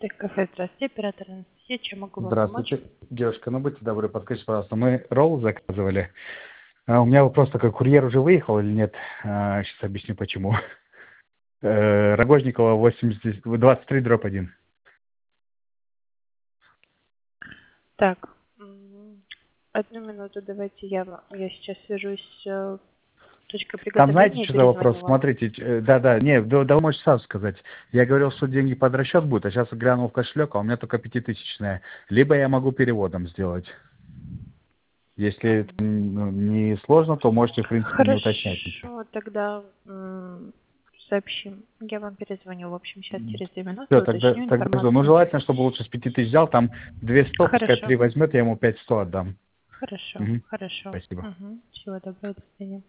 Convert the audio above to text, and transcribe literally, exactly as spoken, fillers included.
Кафе, здравствуйте, оператор Анастасия, чем могу вам помочь? Здравствуйте, девушка, ну будьте добры, подскажите, пожалуйста, мы ролл заказывали. А, у меня вопрос такой, курьер уже выехал или нет? А, сейчас объясню почему. Э, Рогожникова восемьдесят, двадцать три дробь один. Так, м, одну минуту, давайте я, вам- я сейчас свяжусь с э, точкой Там знаете, приготовления и что за вопрос? перезвоню вам. Смотрите, ч- э, да-да, не, да, да, вы можете сразу сказать. Я говорил, что деньги под расчет будут, а сейчас глянул в кошелек, а у меня только пятитысячная. Либо я могу переводом сделать. Если это ну, не сложно, то можете, в принципе, не уточнять ничего. Хорошо, тогда м, сообщим. Я вам перезвоню, в общем, сейчас через две минуты Все, тогда, уточню тогда жду. Ну, информацию. желательно, чтобы лучше с пяти тысяч взял, там две сто, пускай Хорошо, три возьмет, я ему пять сто отдам. хорошо, Мгм. хорошо. Спасибо. Мгм. Всего доброго, до свидания.